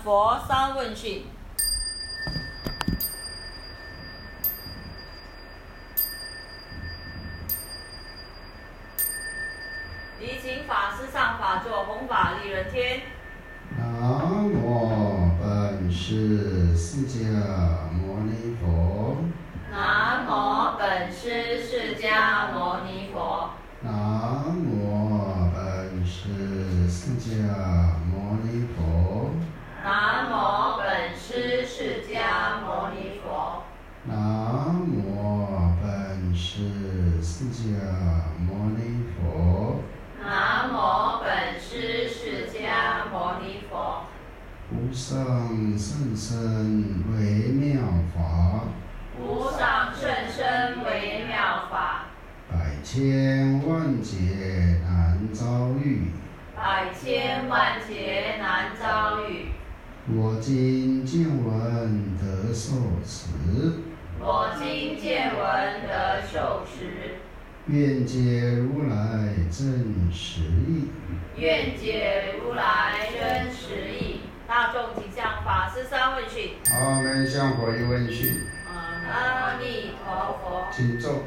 佛三问讯。礼请法师上法座，弘法利人天。 南无本师释迦牟尼佛。 南无本师释迦牟尼佛。 南无本师释迦牟尼佛。 南无本师释迦牟尼佛。 南无本师释迦牟尼佛。 南无本师释迦牟尼佛。 无上甚深微妙法， 无上甚深微妙法， 百千万劫难遭遇。 百千万劫难遭遇。 我今见闻得受持， 我今见闻得受持， 愿解如来真实义。 愿解如来真实义。大众请向法师三问讯。 好，我们向佛一问讯。 阿弥陀佛。 请坐。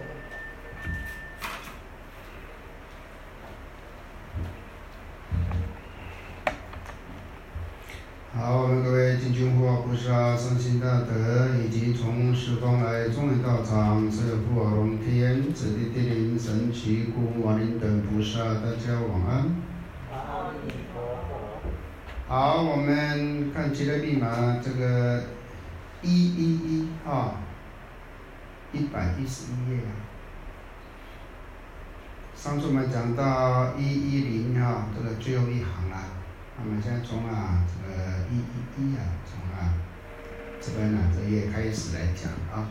好，我们各位敬君护法菩萨、善心大德，以及从十方来众位道场、所有护法龙天、子弟地灵、神奇故瓦林等菩萨，大家晚安。 阿弥陀佛。 好，我们看极乐密码这个111啊，111页啊。上次我们讲到110哈，这个最后一行啦。那么现在从这个111啊，从这边这页开始来讲啊。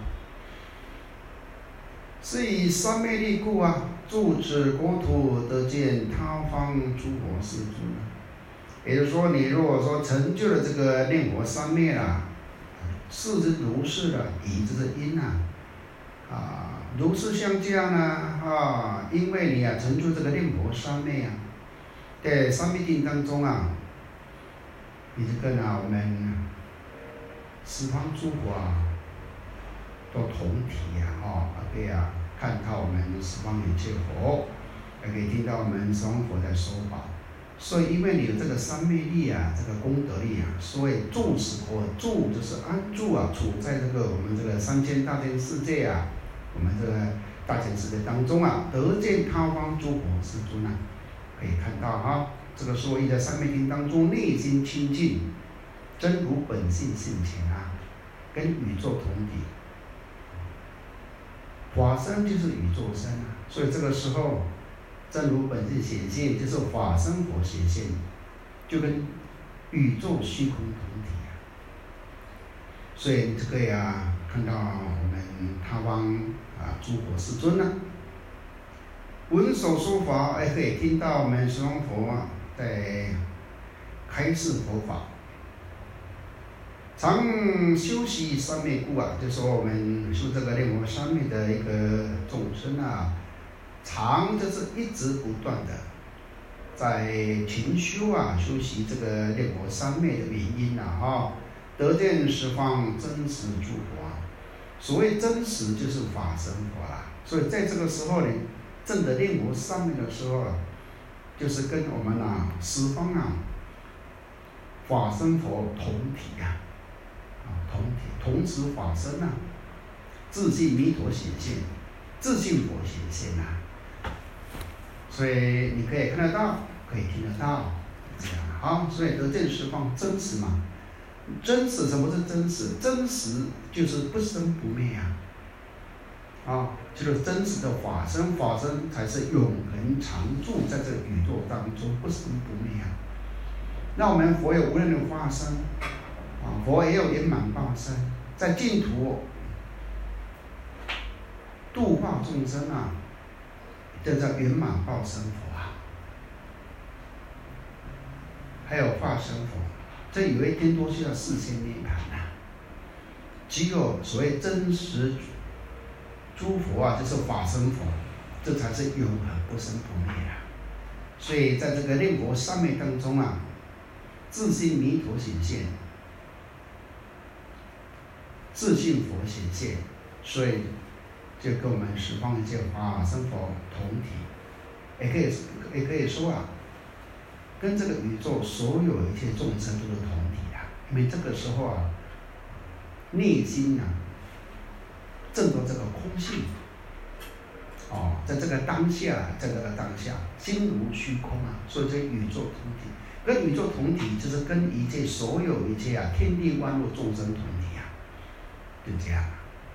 是以三昧力故住此国土，得见他方诸佛世尊。也就是说，你如果说成就了这个念佛三昧啦，事之如是的，以之是因如是相加呢因为你成就这个念佛三昧在三昧定当中你就跟我们十方诸佛都同体可以看到我们十方一切佛，也可以听到我们十方佛在说法。所以因为你有这个三昧力这个功德力所以住此国，住就是安住处在这个我们这个三千大千世界我们这个大千世界当中得见他方诸佛世尊可以看到这个所以在三昧定当中内心清净，真如本性性情跟宇宙同体。法身就是宇宙身所以这个时候真如本性显现，就是法身佛显现，就跟宇宙虚空同体所以这个看到我们他方诸佛世尊闻所说法，可以听到我们十方佛在开示佛法。常修习三昧故就说我们修这个念佛三昧的一个众生常就是一直不断的在勤修修习这个念佛三昧的原因得见十方真实诸佛所谓真实就是法身佛所以在这个时候你证得念佛三昧的时候就是跟我们十方法身佛同体同体同时法身自性弥陀显现，自性佛显现所以你可以看得到，可以听得到，这样好，所以得见十方真实嘛。真实，什么是真实？真实就是不生不灭就是真实的法身，法身才是永恒常住在这个宇宙当中，不生不灭那我们佛有无量的化身佛也有圆满报身，在净土度化众生这叫圆满报身佛还有化身佛。这有一天都需要世间涅槃只有所谓真实诸佛就是法身佛，这才是永恒不生不灭所以在这个念佛三昧当中自性弥陀显现， 自信佛显现，所以就跟我们十方一切法身佛同体，也可以说啊，跟这个宇宙所有一切众生都是同体啊。因为这个时候啊，内心啊，证得这个空性，在这个当下，心如虚空啊，所以这宇宙同体，跟宇宙同体就是跟一切所有一切啊，天地万物众生同体啊，就这样。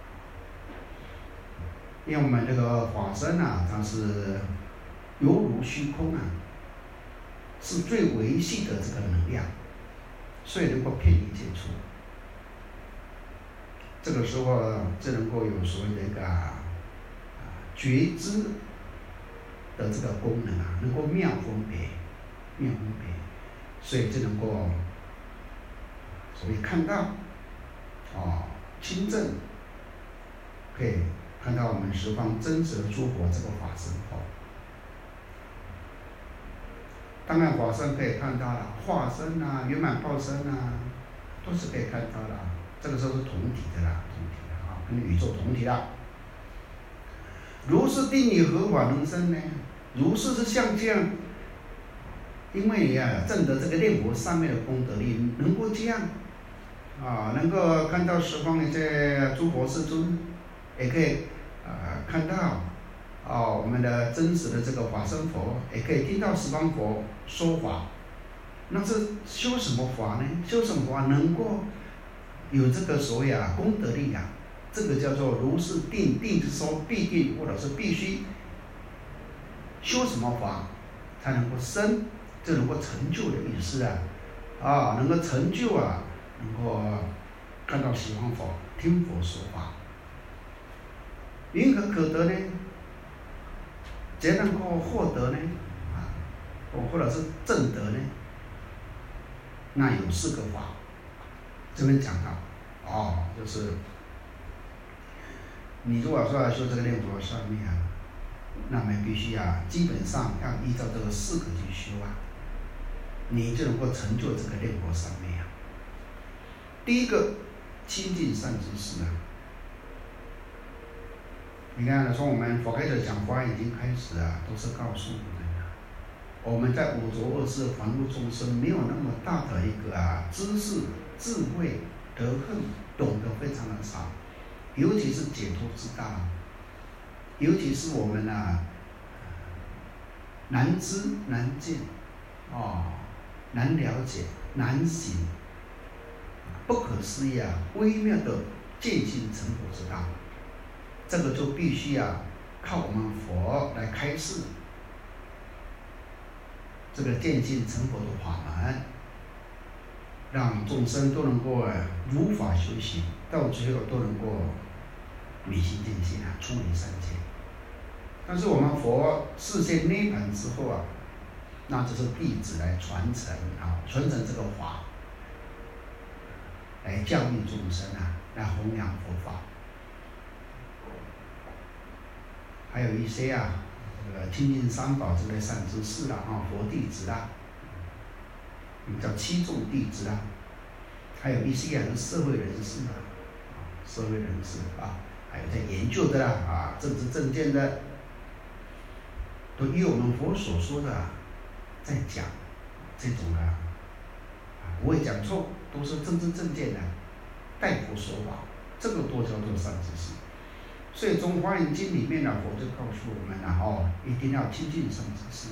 因为我们这个法身啊，它是犹如虚空啊，是最维系的这个能量，所以能够遍一切处。这个时候就能够有所谓的一个觉知的这个功能啊，能够妙分别，所以就能够所谓看到亲证，可以看到我们十方真实的诸佛这个法身佛。当然法身可以看到了，化身啊、圆满报身啊，都是可以看到的。这个时候是同体的啦，跟宇宙同体啦。如是定力何法能生呢？如是是像这样，因为你证得这个念佛上面的功德力，能够这样能够看到十方的这诸佛世尊，也可以看到我们的真实的这个法身佛，也可以听到十方佛说法。那是修什么法呢？修什么法能够有这个所谓功德力啊？这个叫做如是定，定是说必定或者是必须修什么法才能够生，这能够成就的意思啊，能够成就能够看到十方佛，听佛说法。云何可得呢？怎能够获得呢？或者是证得呢？那有4个法，这边讲到就是你如果说要修这个念佛上面那么必须基本上要依照这个4个去修你就能够成就这个念佛上面第一个亲近善知识你看从我们佛开始讲法已经开始都是告诉我们在五浊恶世凡夫众生没有那么大的一个知识、智慧、德行，懂得非常的少，尤其是解脱之道，尤其是我们难知难见难了解难行，不可思议微妙的见性成佛之道，这个就必须靠我们佛来开示这个见性成佛的法门，让众生都能够如法修行，到最后都能够明心见性出离三界。但是我们佛示现涅槃之后那就是弟子来传承传承这个法，来教育众生来弘扬佛法。还有一些亲近三宝之类善知识佛弟子叫七众弟子还有一些是社会人士还有在研究的政治正见的，都依我们佛所说的在讲这种不会讲错，都是政治正见的，代佛说法，这个都叫做善知识。所以《中华严经》里面佛就告诉我们一定要亲近善知识，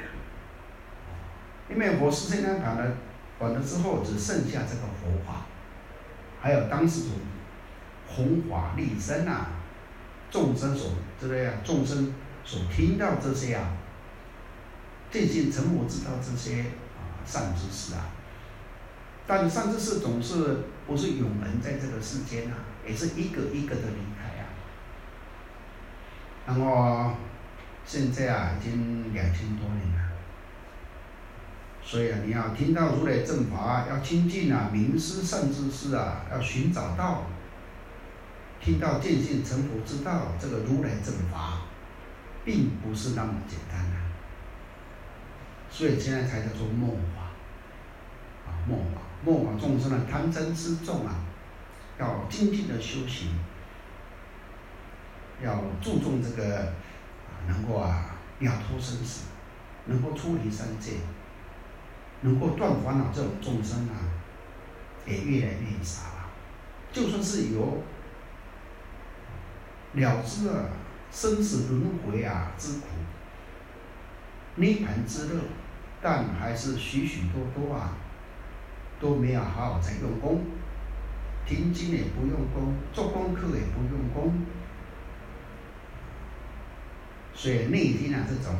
因为佛示现涅槃完了之后，只剩下这个佛法，还有当时弘法利生众生所听到这些见性成佛之道这些善知识但是善知识总是不是永恒在这个世间也是一个一个的离开那么现在已经2000多年了，所以你要听到如来正法，要亲近明师善知识要寻找到听到见性成佛之道，这个如来正法并不是那么简单所以现在才叫做末法末法众生的贪嗔痴重要精进的修行，要注重这个能够了脱生死，能够出离三界，能够断烦恼，这种众生也越来越少了。就算是有了知了生死轮回之苦，涅槃之乐，但还是许许多多都没有好好在用功，听经也不用功，做功课也不用功，所以内心这种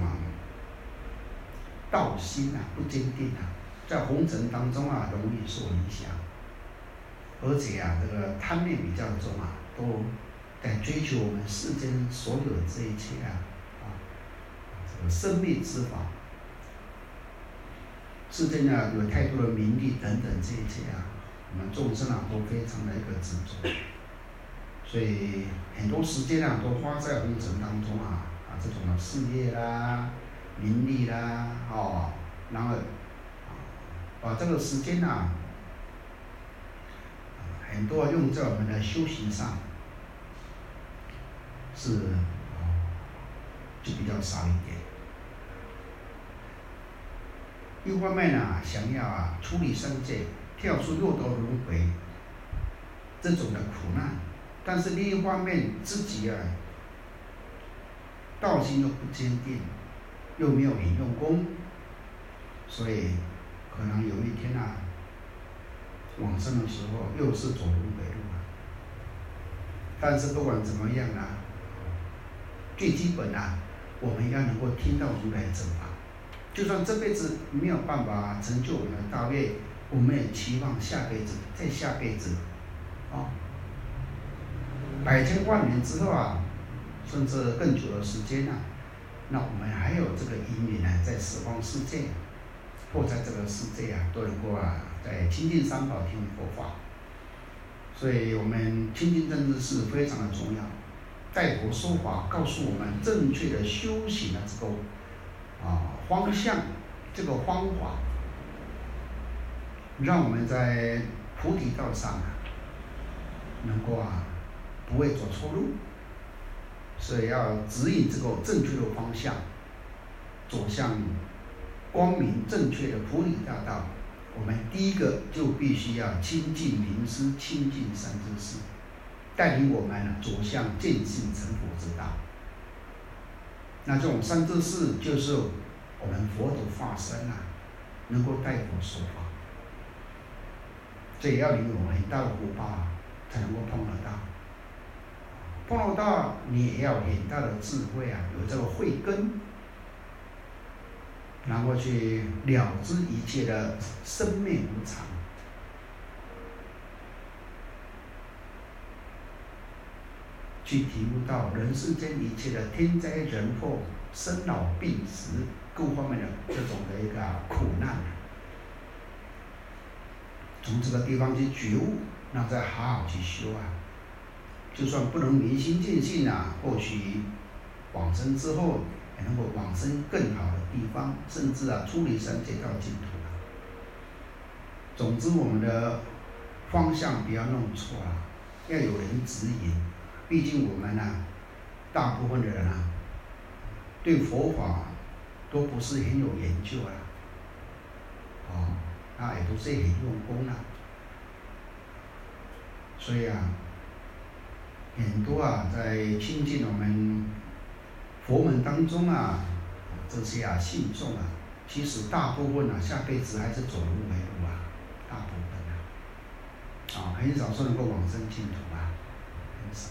道心不坚定在红尘当中容易受影响，而且这个贪念比较重都在追求我们世间所有的这一切这个生灭之法。世间有太多的名利等等这一切我们众生都非常的一个执着，所以很多时间都花在红尘当中这种的事业啦、名利啦然后把这个时间很多用在我们的修行上，就比较少一点。一方面想要处理三界，跳出六道轮回这种的苦难，但是另一方面自己道心又不坚定，又没有很用功，所以可能有一天往生的时候又是走轮回路但是不管怎么样最基本我们应该能够听到如来正法。就算这辈子没有办法成就我们的大业，我们也期望下辈子再下辈子百千万年之后甚至更久的时间那我们还有这个因缘在十方世界或在这个世界都能够在亲近三宝听佛法。所以我们亲近政治是非常的重要，带佛说法，告诉我们正确的修行的这个方向，这个方法，让我们在菩提道上能够不会走错路。所以要指引这个正确的方向，走向光明正确的菩提大道。我们第一个就必须要亲近名师，亲近三知识，带领我们走向见性成佛之道。那这种三知识就是我们佛的化身能够带佛说法，这也要你有很大的福报才能够碰得到。碰得到你也要有很大的智慧有这个慧根，然后去了知一切的生灭无常，去体悟到人世间一切的天灾人祸、生老病死各方面的这种的一个苦难，从这个地方去觉悟，那再好好去修就算不能明心见性或许往生之后也能够往生更好的地方，甚至出离三界到净土总之我们的方向不要弄错要有人指引。毕竟我们大部分的人对佛法都不是很有研究也都是很用功所以很多在亲近我们佛门当中这些信众其实大部分下辈子还是走轮回路大部分很少说能够往生净土很少。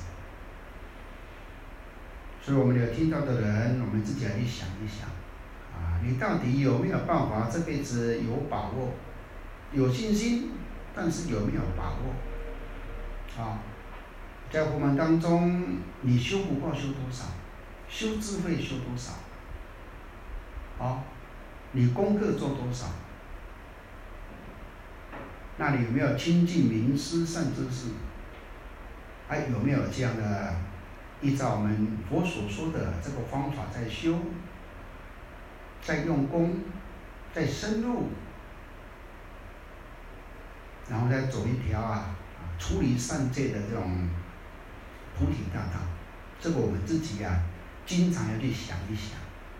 所以我们有听到的人，我们自己要去想一想你到底有没有办法这辈子有把握，有信心，但是有没有把握在佛门当中，你修福报修多少，修智慧修多少你功课做多少，那你有没有亲近名师善知识有没有这样的依照我们佛所说的这个方法在修，在用功，在深入，然后再走一条出离三界的这种菩提大道，这个我们自己经常要去想一想，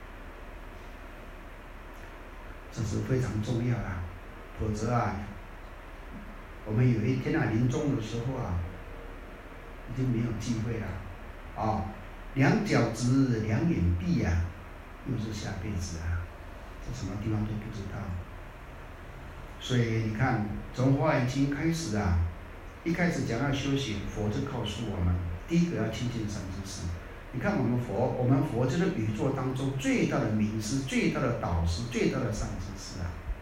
这是非常重要的。否则我们有一天临终的时候已经没有机会了两脚直，两眼闭又是下辈子这什么地方都不知道。所以你看，从《华严经》开始一开始讲要修行，佛就告诉我们，第一个要亲近善知识。你看我们佛就是宇宙当中最大的名师、最大的导师、最大的善知识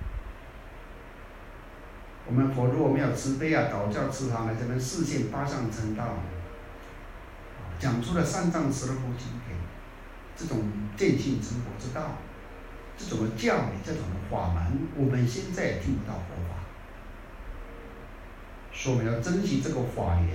我们佛如果没有慈悲导教慈航来这边示现八相成道，讲出了三藏十二部经典，这种见性成佛之道，这种的教理，这种的法门，我们现在也听不到佛法。所以我们要珍惜这个法缘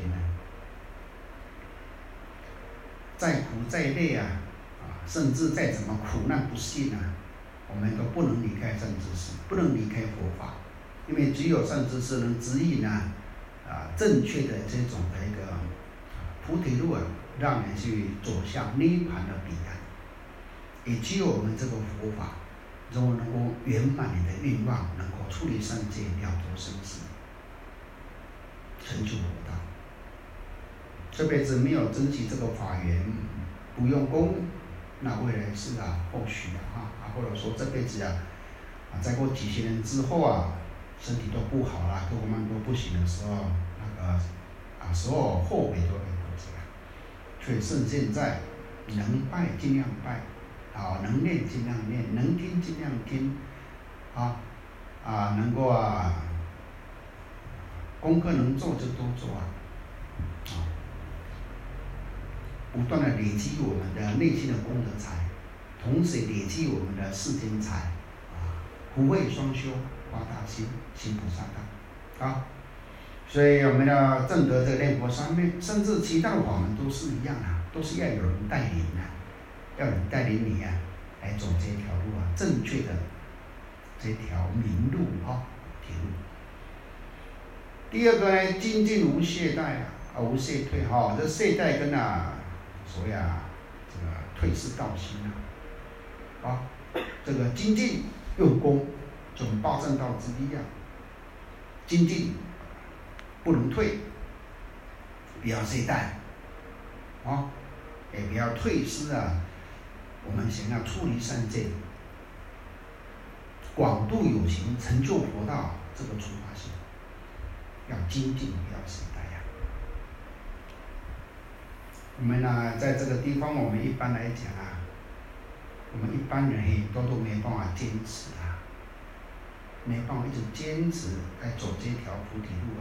再苦再累甚至再怎么苦难不幸我们都不能离开善知识，不能离开佛法，因为只有善知识能指引正确的这种的一个菩提路让人去走向涅槃的彼岸。也只有我们这个佛法，如果能够圆满你的愿望，能够出离三界，了脱生死，成就佛道。这辈子没有珍惜这个法缘，不用功，那未来是后续或者说这辈子再过几十年之后身体都不好了，各方面都不行的时候，所有后悔都会过去所以趁现在能拜尽量拜能念尽量念，能听尽量听能够功课能做就多做不断的累积我们的内心的功德财，同时累积我们的世间财福慧双修，发大心，行菩萨道所以我们要证得这个念佛三昧，甚至其他的法门都是一样都是要有人带领要有人带领你来走这条路正确的这条明路铁路。第二个呢，精进无懈怠无懈退这懈怠跟所谓这个退失道心这个精进用功，就八正道之一精进不能退，不要懈怠也不要退失我们想要出离三界，广度有情，成就佛道这个出发心，要精进，不要懈怠我们在这个地方，我们一般来讲我们一般人很多都没办法坚持没办法一直坚持来走这条菩提路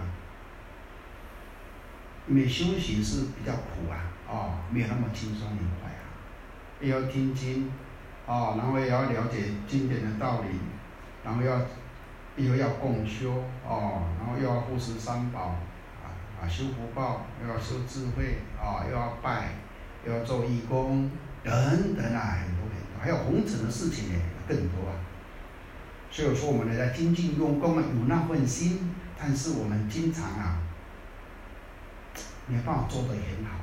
因为修行是比较苦没有那么轻松愉快也要听经然后也要了解经典的道理，然后又要共修然后又要护持三宝修福报，又要修智慧又要拜，又要做义工等等很多还有红尘的事情更多所以说我们在精进用功有那份心，但是我们经常没办法做得很好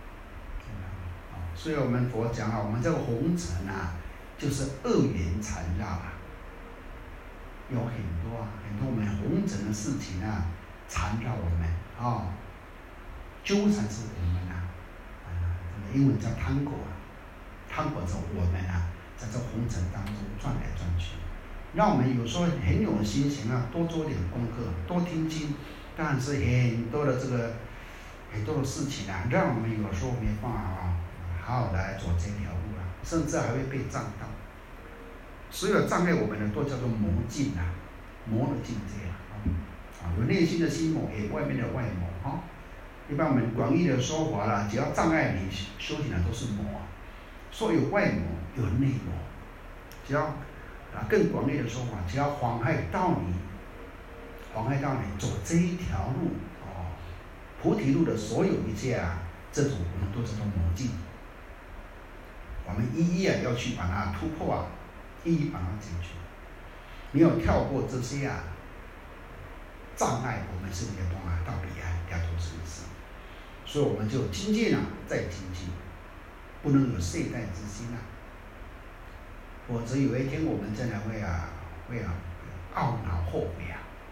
所以我们佛讲我们这个红尘就是恶缘缠绕有很多我们红尘的事情缠绕我们纠缠是我们英文叫贪果贪果着我们在这红尘当中转来转去，让我们有时候很有心情多做点功课，多听经，但是很多的事情让我们有时候没办法好好的来走这条路甚至还会被障到。所有障碍我们的都叫做魔境魔的境界有内心的心魔，也外面的外魔一般我们广义的说法只要障碍你修行的都是魔说有外魔有内魔，只要更广义的说法，只要妨害到你走这一条路菩提路的所有一切这种我们都叫做魔境，我们一一要去把它突破一一把它解决。没有跳过这些障碍，我们是没有办法到彼岸了所以我们就精进再精进，不能有懈怠之心否则有一天我们真的会懊恼后悔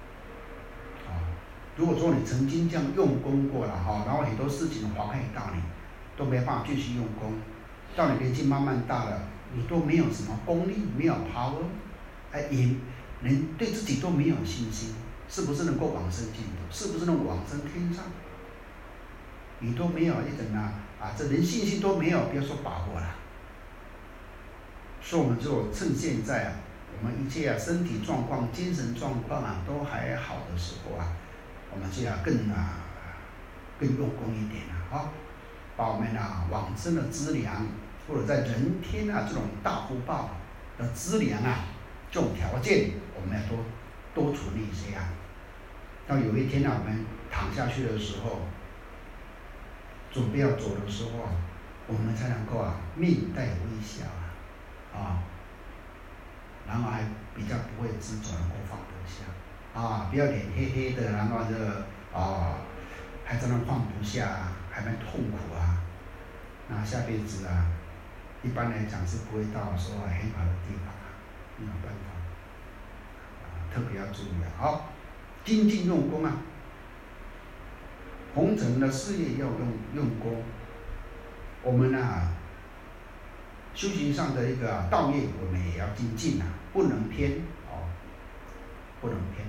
如果说你曾经这样用功过了然后很多事情妨碍到你，都没办法继续用功，到你年纪慢慢大了，你都没有什么功力，没有 power， 也连对自己都没有信心，是不是能够往生净土？是不是能往生天上？你都没有一种这连信心都没有，不要说把握了。所以我们就趁现在我们一切身体状况、精神状况都还好的时候我们就要更用功一点把我们往生的资粮，或者在人天这种大福报的资粮这种条件，我们要多处理一些到有一天我们躺下去的时候，准备要走的时候我们才能够面带微笑然后还比较不会执着，能够放得下不要脸黑黑的，然后还在那放不下，还蛮痛苦那下辈子一般来讲是不会到说很好的地方没有办法特别要注意精进用功红尘的事业要用功，我们修行上的一个道业，我们也要精进不能偏不能偏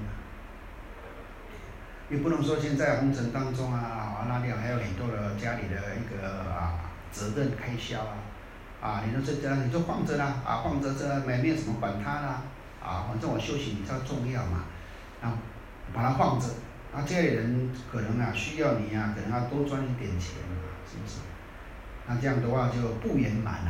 也不能说现在红尘当中那里还有很多的家里的一个责任开销你说这你就放着放着这没有什么管它啦反正我修行比较重要嘛把它放着家里人可能需要你可能要多赚一点钱是不是？那这样的话就不圆满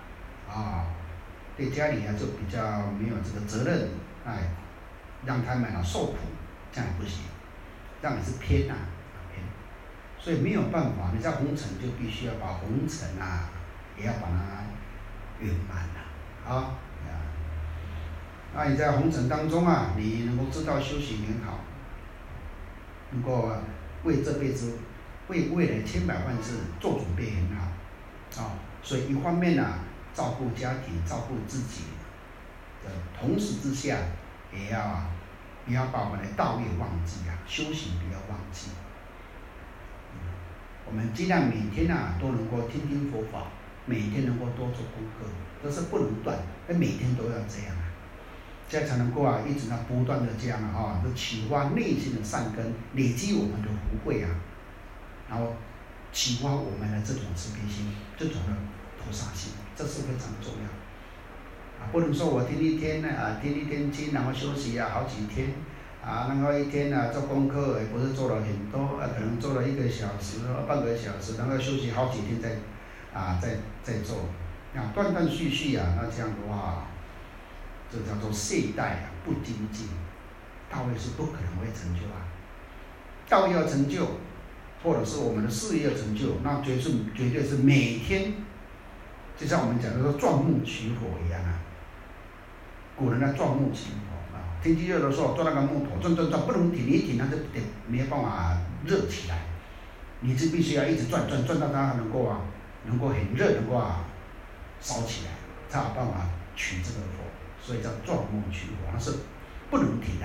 对家里就比较没有这个责任让他们受苦，这样也不行，这样也是偏所以没有办法，你在红尘就必须要把红尘也要把它圆满那你在红尘当中你能够知道修行很好，能够为这辈子为未来千百万世做准备很好所以一方面照顾家庭照顾自己的同时之下，也要把我们的道业忘记修行不要忘记我们尽量每天都能够听听佛法，每天能够多做功课，这是不能断，每天都要这样这样才能够一直不断的这样启发内心的善根，累积我们的福慧然后启发我们的这种慈悲心，这种的菩萨心，这是非常重要不能说我听一天经，然后休息好几天然后一天做功课也不是做了很多可能做了1个小时半个小时，然后休息好几天再做断断续续那这样的话，这叫做懈怠不精进，道业是不可能会成就道业要成就，或者是我们的事业要成就，那绝对是每天，就像我们讲的说钻木取火一样古人钻木取火天气热的时候钻那个木头，钻不能停，一停它就没有办法热起来，你是必须要一直转到它能够很热，能够烧起来，才有办法取这个火，所以叫钻木取火，它是不能停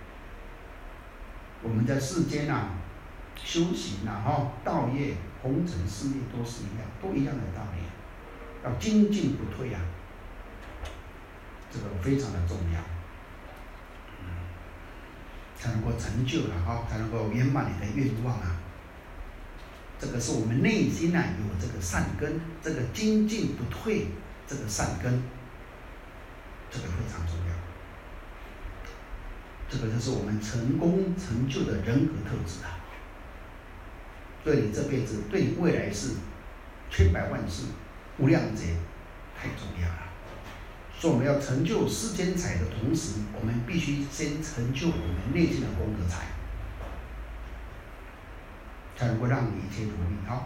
我们在世间修行道业红尘事业都是一样的道理，要精进不退这个非常的重要才能够成就才能够圆满你的愿望这个是我们内心有这个善根，这个精进不退这个善根，这个非常重要，这个就是我们成功成就的人格特质对你这辈子，对你未来世千百万世无量劫太重要了。所以我们要成就世间财的同时，我们必须先成就我们内心的功德财，才能够让你一切如意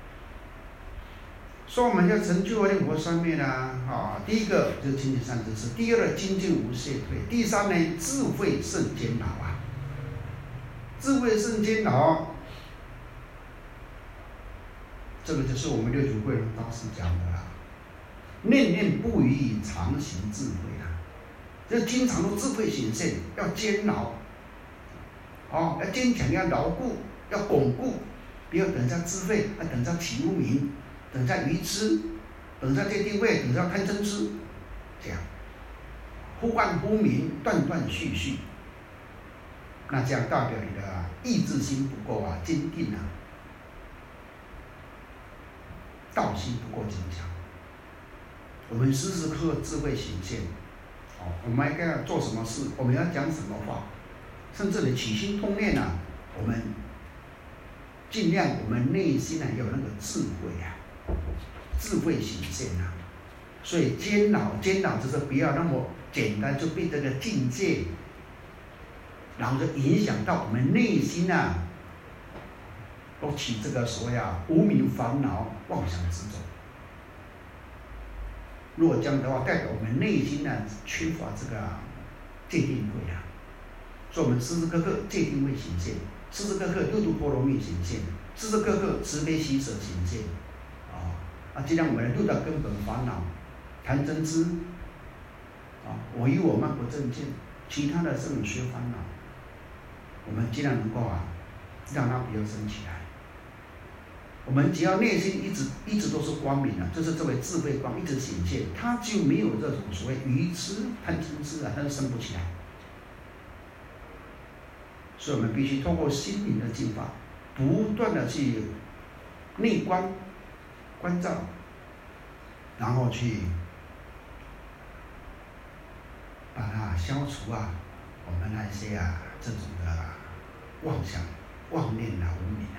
所以我们要成就念佛三昧第一个就是精进善知识，第二个精进无懈退，第三呢智慧胜煎熬智慧胜煎熬这个就是我们六祖慧能大师讲的啦，念念不渝，常行智慧啊，这经常的智慧显现，要坚牢，要坚强，要牢固，要巩固，不要等下智慧，等下起无明，等下愚痴，等下界定慧，等下贪嗔痴，这样忽暗忽明，断断续续，那这样代表你的意志心不够坚定道心不够坚强。我们时时刻刻智慧显现，我们应该要做什么事，我们要讲什么话，甚至你起心动念我们尽量我们内心有那个智慧智慧显现所以煎熬就是不要那么简单就被这个境界，然后就影响到我们内心都起这个所谓无明烦恼妄想之中。如果这样的话，代表我们内心缺乏这个戒定慧所以我们时时刻刻戒定慧显现，时时刻刻六度波罗蜜显现，时时刻刻慈悲喜舍显现尽量我们六道根本烦恼、贪嗔痴我与我慢不正见，其他的生学烦恼，我们尽量能够让它不要升起来。我们只要内心一直都是光明就是这位智慧光一直显现，它就没有这种所谓愚痴、贪嗔痴它就升不起来。所以我们必须通过心灵的净化，不断的去内观、关照，然后去把它消除我们那些这种的妄想、妄念无明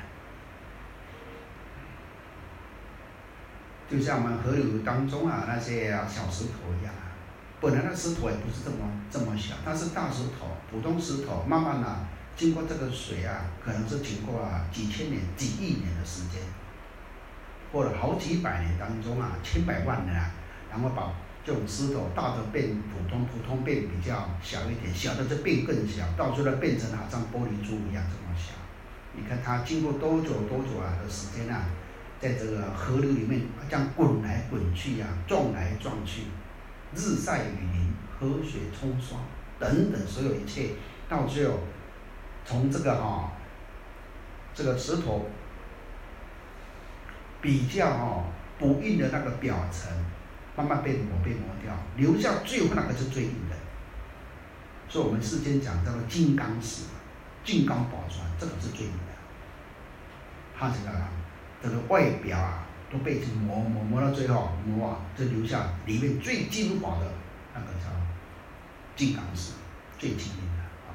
就像我们河流当中那些小石头一样本来那石头也不是这么小，它是大石头、普通石头，慢慢经过这个水可能是经过几千年、几亿年的时间，或者好几百年当中千百万年然后把这种石头大的变普通，普通变比较小一点，小的就变更小，到最后变成好像玻璃珠一样这么小。你看它经过多久的时间在这个河流里面这样滚来滚去撞来撞去，日晒雨淋，河水冲刷等等所有一切，到最后从这个这个石头比较不硬的那个表层慢慢被磨掉，留下最后那个是最硬的。所以我们世间讲叫做金刚石、金刚宝砖，这个是最硬的。它这个外表都被磨到最后就留下里面最精华的那个叫金刚石，最精硬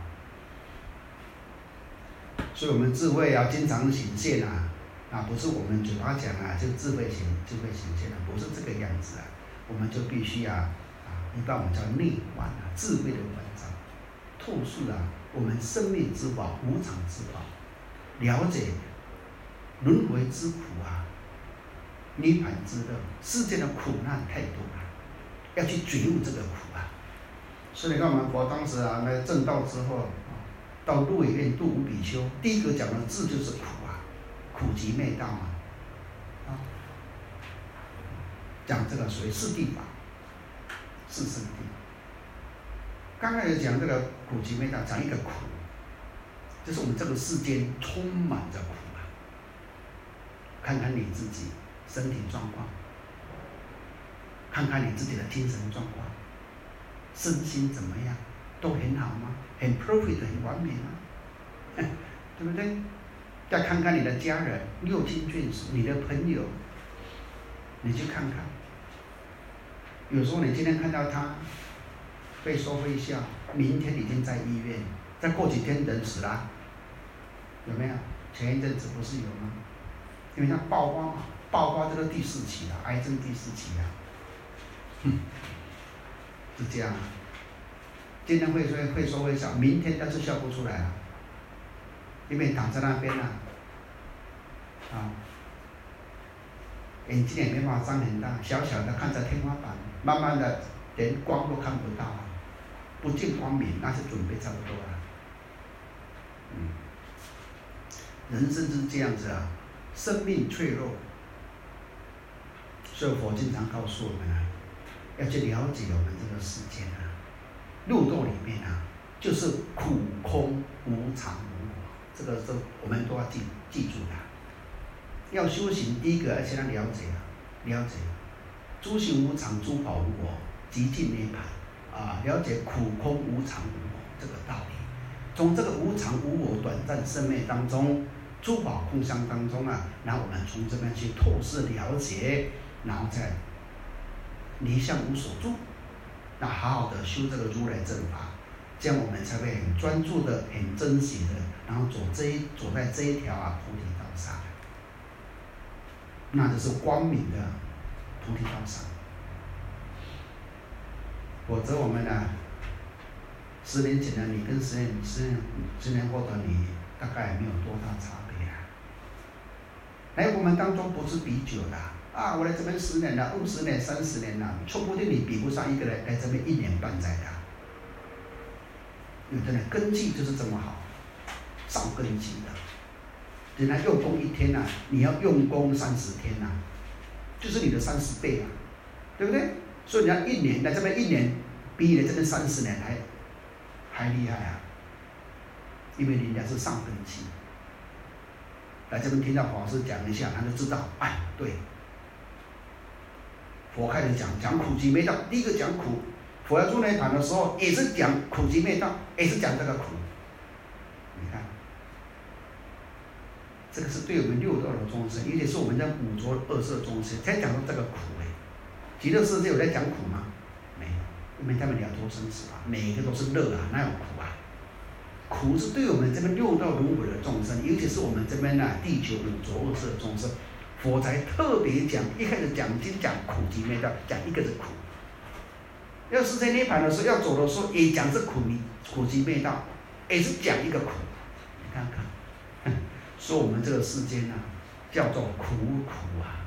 的所以我们智慧经常显现不是我们嘴巴讲就智慧显现不是这个样子我们就必须一般我们叫内观智慧的关照，透视我们生命之宝、无常之宝，了解轮回之苦涅槃之乐，世间的苦难太多要去觉悟这个苦所以你看我们佛当时来证道之后到鹿野苑度五比丘，第一个讲的字就是苦苦集灭道讲这个属于四谛法，四圣谛。刚开始讲这个苦集灭道，讲一个苦，就是我们这个世间充满着苦看看你自己身体状况，看看你自己的精神状况，身心怎么样，都很好吗？很 perfect 很完美吗？对不对？再看看你的家人、六亲眷属、你的朋友，你去看看。有时候你今天看到他被说会笑，明天已经在医院，再过几天人死了，有没有？前一阵子不是有吗？因为它爆发这个第4期癌症第4期是这样今天会说会笑，明天但是笑不出来因为躺在那边眼睛也没办法张很大，小小的看着天花板，慢慢的连光都看不到不见光明，那是准备差不多了。人生是这样子生命脆弱， 所以佛经常告诉我们啊，要去了解我们这个世间啊，六道里面啊，就是苦空无常无我，这个我们都要记住的。要修行，第一个要先要了解诸行无常，诸法无我，极尽涅槃啊，了解苦空无常无我这个道理。从这个无常无我短暂生灭当中，诸法空相当中啊，然后我们从这边去透视了解，然后再离相无所住，那好好的修这个如来正法，这样我们才会很专注的、很珍惜的，然后走在这一条啊菩提道上，那就是光明的菩提道上。否则我们呢，10年前的你跟10年后的你，大概没有多大差别啊。来我们当中不是比久的啊，我来这边10年了、20年、30年了，说不定你比不上一个人来这边1年半载的。有的人根基就是这么好，上根基的。人家用功1天啊，你要用功30天啊，就是你的30倍啊，对不对？所以人家1年来这边1年，比你这边30年还厉害啊，因为人家是上根基。来这边听到法师讲一下，他就知道，哎，对。佛开始讲苦集灭道，第一个讲苦，佛要入涅槃的时候，也是讲苦集灭道，也是讲这个苦。你看，这个是对我们六道的众生，尤其是我们在五浊恶世众生，才讲到这个苦哎。极乐世界有在讲苦吗？没有，因为他们了脱生死啊，每一个都是乐啊，哪有苦啊？苦是对我们这边六道轮回的众生，尤其是我们这边地球五浊恶世的众生，佛才特别讲，一开始讲经讲苦集灭道，讲一个是苦。要是在涅槃的时候要走的时候，也讲是苦集灭道，也是讲一个苦。你看看，说我们这个世间叫做苦啊。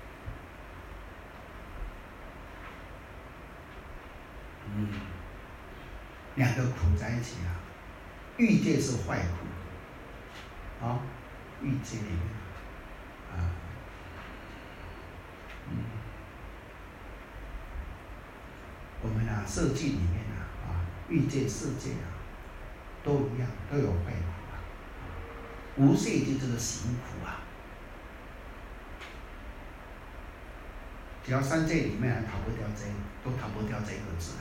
两个苦在一起啊，欲界是坏苦，欲界里面我们色界里面欲界、色界都一样，都有坏苦无色界就是行苦啊。只要3界里面逃不掉都逃不掉这个字啊。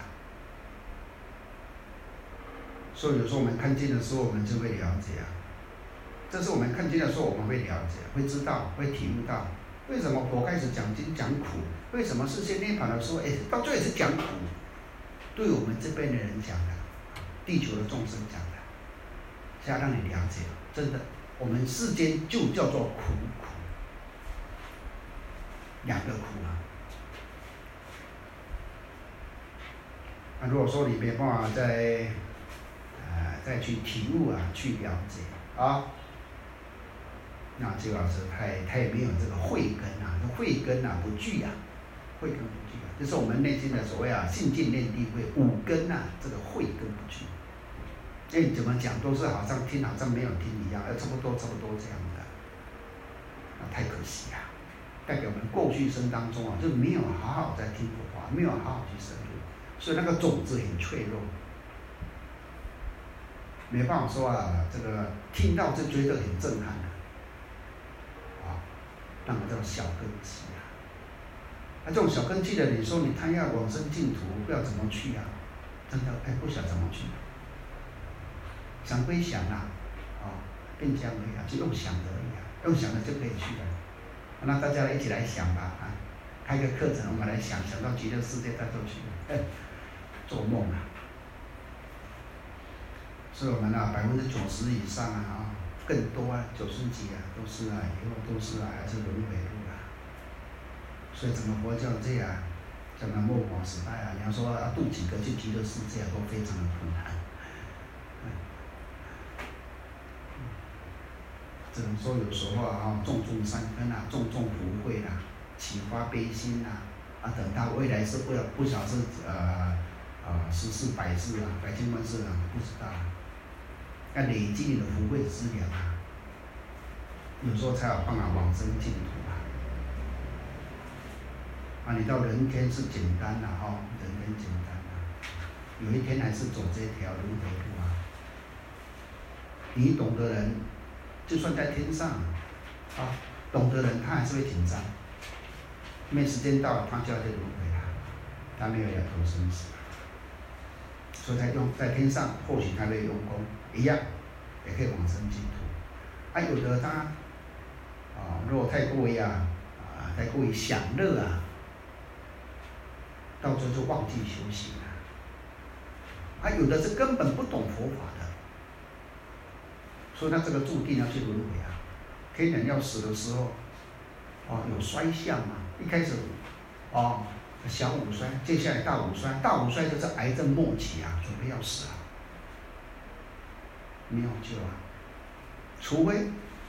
所以有时候我们看经的时候，我们就会了解啊。这是我们看经的时候，我们会了解，会知道，会体悟到，为什么佛开始讲经讲苦，为什么世界涅槃的时候，到最后也是讲苦，对我们这边的人讲的，地球的众生讲的，是要让你了解，真的，我们世间就叫做苦，两个苦啊。如果说你没办法再去体悟去了解那就要是太没有这个慧根慧根不具慧根不具就是我们内心的所谓信进念地慧五根这个慧根不具。怎么讲都是好像听好像没有听一样，差不多这样的，太可惜了，代表我们过去生当中就没有好好在听佛法，没有好好去深入，所以那个种子很脆弱。没办法说这个听到就觉得很震撼那个叫小根基这种小根基的，你说他要往生净土，不知道怎么去真的不晓得怎么去想归想并这样而已就用想的而已用想的就可以去了。那大家一起来想吧开个课程，我们来想到极乐世界再就去做梦所以我们90%以上更多90几都是以后都是还是轮回路所以怎么佛教这样，在那末法时代你要说渡几个去极乐世界都非常的困难。只能说有时候种善根种福慧启发悲心等到未来是不晓得是10世100世百千万世不知道要累积你的福慧资粮有时候才有办法往生净土啊，你到人天是简单了哈，人天简单了，有一天还是走这条轮回路啊。你懂的人，就算在天上，啊，懂的人他还是会紧张，因为时间到了，他就要去轮回了，他没有要投生死，所以在天上，或许他会用功一样，也可以往生净土。啊，有的他，如果太过于太过于享乐啊，到最后就忘记修行了。啊，有的是根本不懂佛法的，所以他这个注定要去轮回啊。天人要死的时候，有衰相嘛，一开始，小五衰，接下来大五衰，大五衰就是癌症末期啊，准备要死了，没有救啊，除非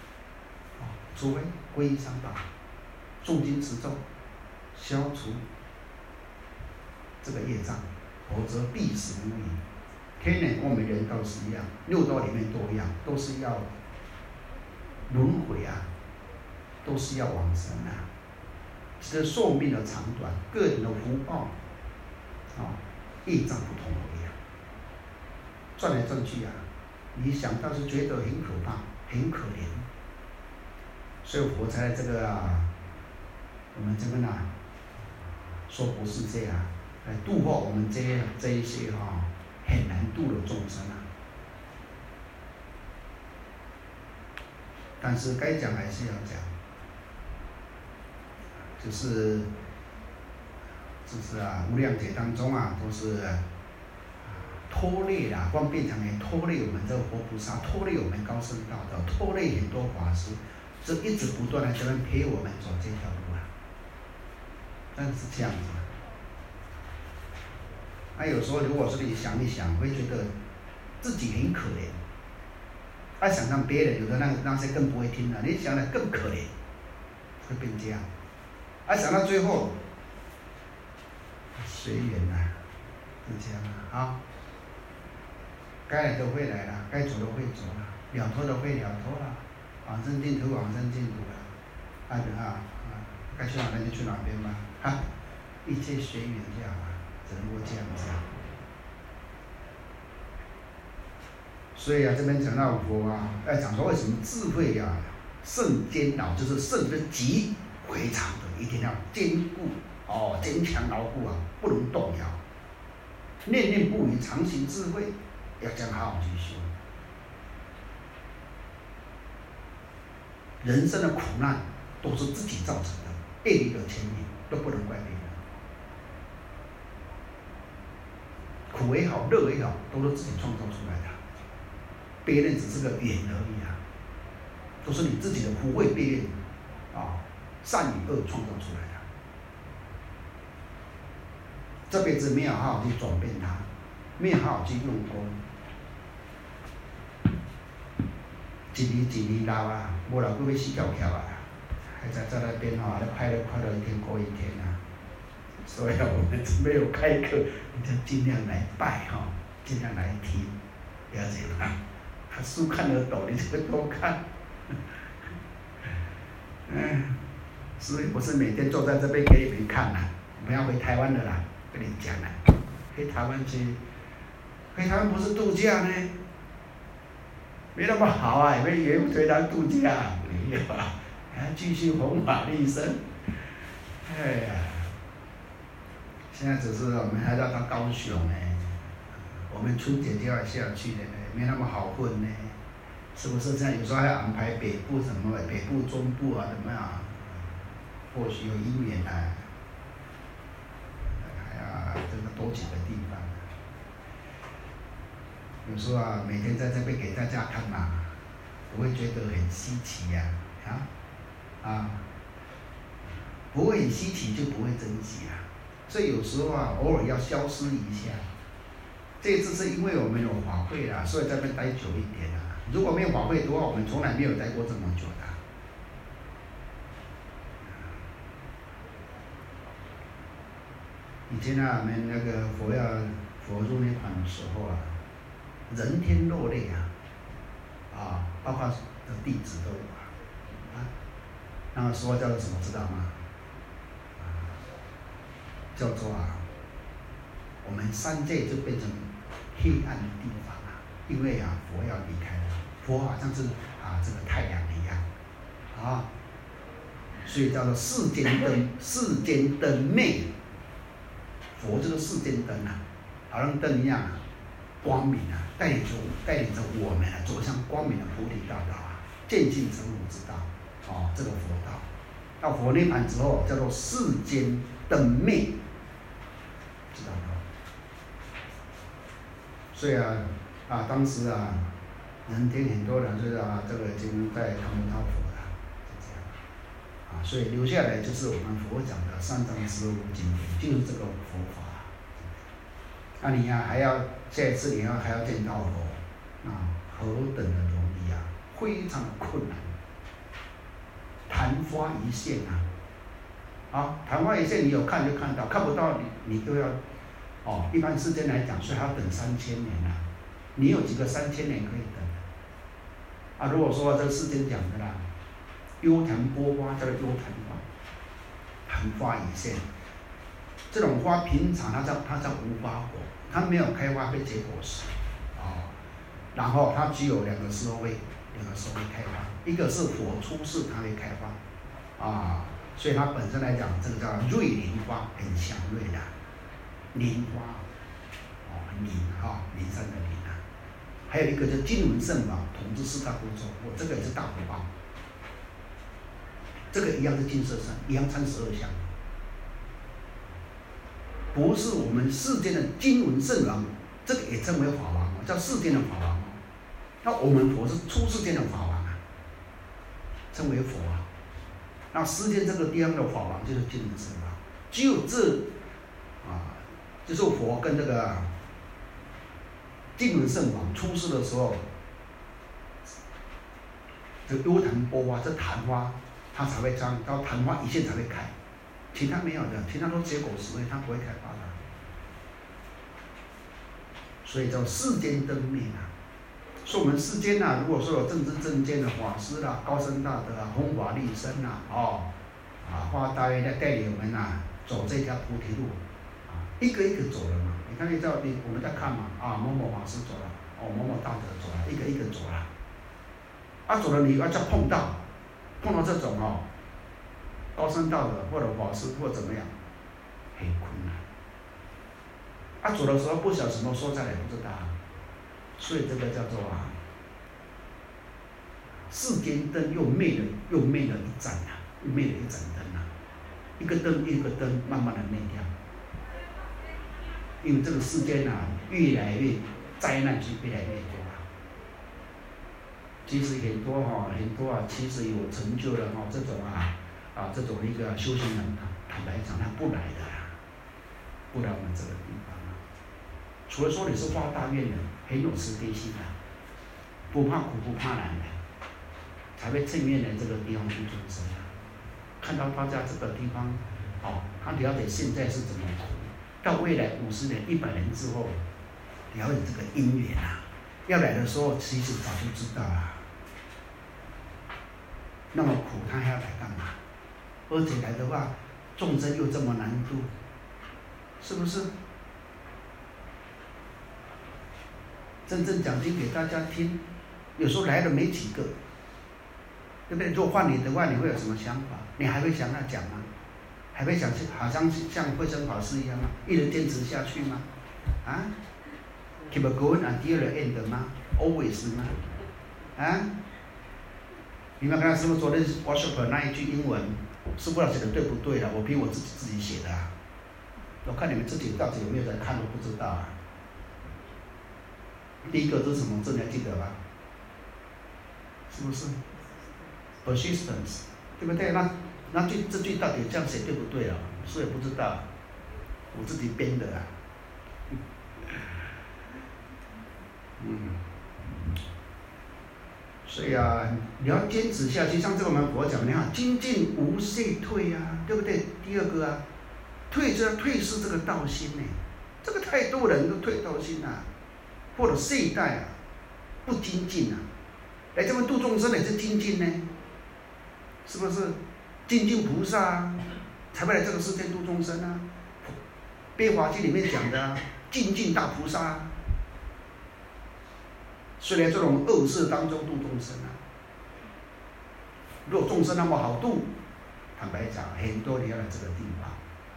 皈依三宝，诵经持咒，消除这个业障，否则必死无疑。天人跟我们人道是一样，六道里面都一样，都是要轮回啊，都是要往生啊。这寿命的长短，个人的福报，业障不同而已啊。转来转去啊，你想到是觉得很可怕，很可怜，所以佛才在这个我们这边说不是这样，来度化我们这一些很难度的众生啊。但是该讲还是要讲，就是无量劫当中都是拖累啦，光变成拖累我们这个活菩萨，拖累我们高僧大德，拖累很多法师，这一直不断的在那陪我们走这条路啊。但是这样子。有时候如果是你想一想，会觉得自己很可怜，想让别人，有的那些更不会听了，你想的更可怜，会变这样。想到最后，随缘是这样啊。该来的会来了，该走的会走了，了脱的会了脱了，往生净土往生净土了，该去哪边就去哪边吧，一切随缘就好了，只能够这样子。所以这边讲到佛讲说为什么智慧胜坚牢，就是胜的极非常的，一定要坚固坚强牢固不能动摇，念念不渝，常行智慧，要这样好好去修。人生的苦难都是自己造成的，业力的牵引都不能怪别人。苦也好，乐也好，都是自己创造出来的，别人只是个缘而已都是你自己的福慧别人善与恶创造出来的。这辈子没有好好去转变它，没有好好去用功，一年一年老没老过要死翘翘还在那边咧拍了快乐一天过一天所以我们没有开课，你就尽量来拜尽量来听，了解吗？书看得懂，你就多看。所以不是每天坐在这边给你们看我们要回台湾的啦，跟你讲回台湾去，回台湾不是度假呢，没那么好也没以为回台湾度假，没有还要继续弘法利生。现在只是我们还要到高雄我们春节就要下去没那么好混是不是这样？有时候还要安排北部什么北部中部怎么样？或许有因缘这个多几个地方。有时候每天在这边给大家看不会觉得很稀奇不会很稀奇就不会珍惜所以有时候偶尔要消失一下。这次是因为我们有法会所以在那边待久一点如果没有法会的话，我们从来没有待过这么久的。以前我们那个佛入涅槃的时候人天落泪包括的弟子都有那个时候叫做什么知道吗？ 叫做我们三界就变成黑暗的地方因为佛要离开了，佛好像是这个太阳一样所以叫做世间灯，世间灯灭，佛就是世间灯好像灯一样光明带领着我们走向光明的菩提大道渐进成佛之道这个佛道，到佛涅槃之后叫做世间灯灭，知道吗？所以当时人听很多人说这个已经在看不到佛了，是这样所以留下来就是我们佛讲的三藏十二部经典，就是这个佛法你还要下一次还要见到佛何等的容易非常的困难，昙花一现昙花一现你有看就看到，看不到你就要一般世间来讲，所以还要等3000年你有几个3000年可以等如果说这个世间讲的幽昙波花叫做幽昙花，昙花一现，这种花平常它叫无花果，它没有开花会结果实然后它只有2个时候会开花，一个是佛出世它会开花所以它本身来讲，这个叫瑞林花，很祥瑞的林花林林山的林还有一个叫金轮圣宝，统治4大部洲，这个也是大福报，这个一样是金色山，一样32香，不是我们世间的金轮圣王，这个也称为法王叫世间的法王那我们佛是出世间的法王称为佛那世间这个地方的法王就是金轮圣王，只有就是佛跟这个金轮圣王出世的时候，这幽昙波花，这昙花它才会张，到昙花一现才会开，其他没有的，其他都结果实它不会开花的。所以叫世间灯灭说我们世间如果说有正知正见的法师高僧大德弘法利生化大愿来带领我们走这条菩提路一个一个走了嘛。你看我们在看嘛某某法师走了某某大德走了，一个一个走了走了你要再碰到这种高僧大德或者法师或怎么样，很困难走的时候不晓得什么时候再来不知道所以这个叫做世间灯又灭了一盏灭了一盏灯一个灯一个灯慢慢的灭掉，因为这个世间越来越灾难就越来越多其实很多其实有成就的这种这种一个修行人坦白讲他不来的不来我们这个地方除了说你是发大愿的很有慈悲心不怕苦不怕难的才会正面的这个地方去众生看到大家这个地方他了解现在是怎么苦，到未来50年100年之后了解这个因缘要来的时候其实早就知道那么苦他还要来干嘛？而且来的话众生又这么难度，是不是？真正讲经给大家听，有时候来的没几个，对不对？如果换你的话，你会有什么想法？你还会想要讲吗？还会想好像慧生法师一样吗？一直坚持下去吗？Keep going until the end 吗 ？Always 吗？你们刚才师父昨天 workshop 那一句英文，师父写的对不对我凭我自己写的我看你们自己到底有没有在看都不知道第一个是什么字你还记得吧？是不是 ？persistence， 对不对？那这句到底这样写对不对我也不知道，我自己编的所以你要坚持下去，像这个我们佛讲，你看精进无懈退对不对？第二个退失这个道心这个太多人都退道心或者懈怠不精进来这边度众生也是精进呢，是不是？精进菩萨才会来这个世界度众生悲华经里面讲的啊，精进大菩萨啊，虽然这种恶世当中度众生啊，如果众生那么好度，坦白讲，很多人要来这个地方。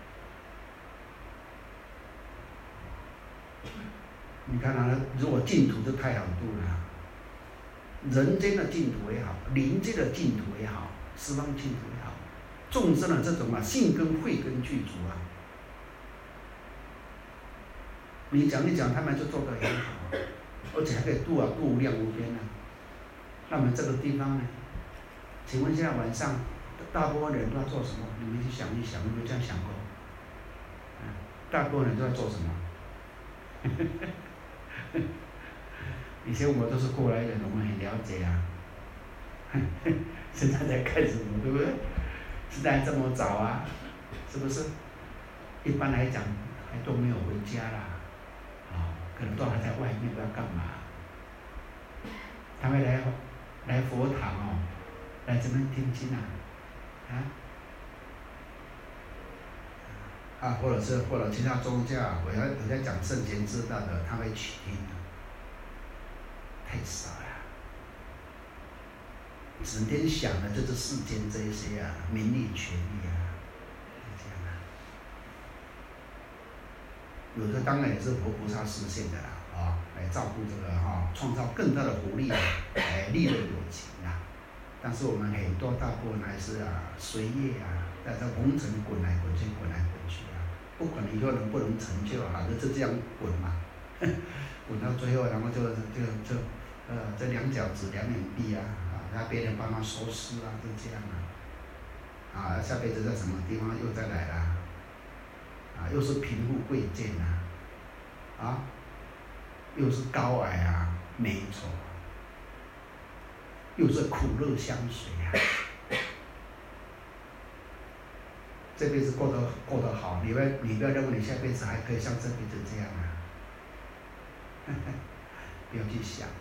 你看啊，如果净土就太好度了，人间的净土也好，灵界的净土也好，十方净土也好，众生的这种啊性根慧根具足啊，你讲一讲，他们就做得很好，而且还可以度啊度无量无边啊。那么这个地方呢？请问现在晚上大部分人都在做什么？你们去想一想，有没有这样想过？大部分人都在做什么？以前我都是过来人，我们很了解啊。现在在干什么，对不对？现在这么早啊，是不是？一般来讲，还都没有回家啦，可能都还在外面，不知道干嘛。他们来佛堂哦，来这边听经或者其他宗教，我在讲圣贤之道的，他会去听的，太少了。整天想的就是世间这一些啊，名利权利啊，就这样啊。有的当然也是佛菩萨示现的啦，来照顾这个创造更大的福利，来利润有情啊。但是我们很多大部分还是随业啊，在这红尘滚来滚去，滚来滚去啊，不管以后能不能成就就这样滚嘛，滚到最后，然后这两脚趾两眼闭让别人帮他收尸就这样下辈子在什么地方又再来啦，又是贫富贵贱又是高矮美丑又是苦乐相随这辈子过得好，你不要认为你下辈子还可以像这辈子这样不要去想